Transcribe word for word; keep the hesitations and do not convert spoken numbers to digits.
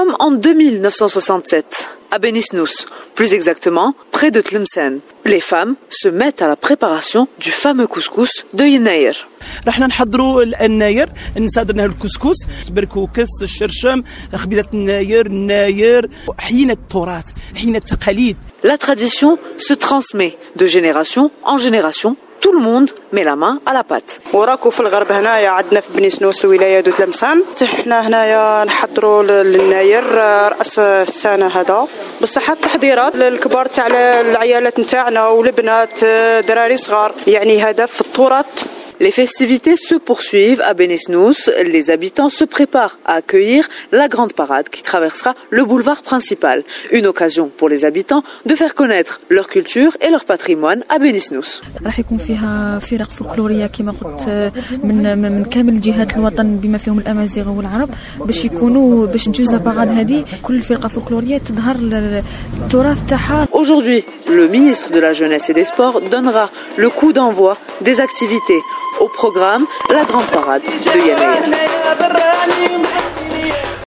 sommes en deux mille neuf cent soixante-sept, à Benisnous, plus exactement près de Tlemcen. Les femmes se mettent à la préparation du fameux couscous de Yenaïr. رحنا نحضروا الناير نصادرنا الكسكس بركوكس الشرشم خبيزة الناير الناير حينا التراث حينا التقاليد. La tradition se transmet de génération en génération. Tout le monde met la main à la pâte. وراكو في الغرب هنايا عندنا في بنيسنوس الولايه دو تلمسان حنا هنايا نحضروا للناير راس السنه هذا بصح التحضيرات للكبار تاع العيالات نتاعنا ولبنات دراري صغار يعني هذا في التراث. Les festivités se poursuivent à Benisnous. Les habitants se préparent à accueillir la grande parade qui traversera le boulevard principal. Une occasion pour les habitants de faire connaître leur culture et leur patrimoine à Benisnous. راح يكون فيها فرق فولكلوريه كما قلت من من كامل جهات الوطن بما فيهم الامازيغ والعرب باش يكونوا باش نجوز لاباراد هذه كل فرقه فولكلوريه تظهر التراث تاعها. Aujourd'hui, le ministre de la Jeunesse et des Sports donnera le coup d'envoi des activités. Au programme, la grande parade de Yenaïr.